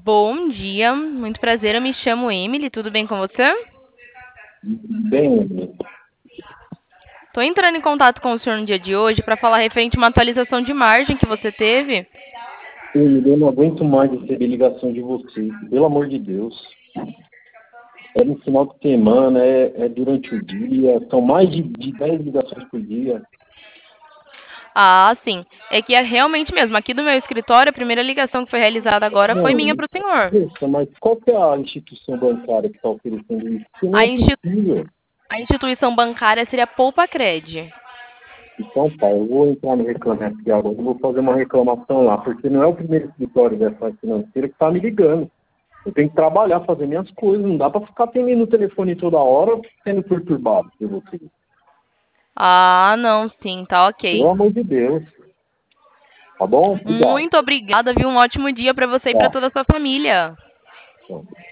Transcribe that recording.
Bom dia, muito prazer, eu me chamo Emily, tudo bem com você? Bem, Estou entrando em contato com o senhor no dia de hoje para falar referente a uma atualização de margem que você teve. eu não aguento mais receber ligação de vocês, pelo amor de Deus. É no final de semana, é durante o dia, são mais de 10 ligações por dia. Ah, sim, é que é realmente mesmo, aqui do meu escritório, a primeira ligação que foi realizada agora foi minha Não, para o senhor. poxa, mas qual que é a instituição bancária que está oferecendo isso? Porque não A, é insti- possível. a instituição bancária seria a Poupa-Cred. Então, tá, eu vou entrar no Reclame Aqui agora, eu vou fazer uma reclamação lá, porque não é o primeiro escritório dessa financeira que está me ligando. Eu tenho que trabalhar, fazer minhas coisas, não dá para ficar atendendo o telefone toda hora sendo perturbado por vocês. Ah, não, sim, tá Pelo ok. amor de Deus. Tá bom? Obrigado. Muito obrigada, viu? Um ótimo dia para você e para Tá. toda a sua família. Tchau.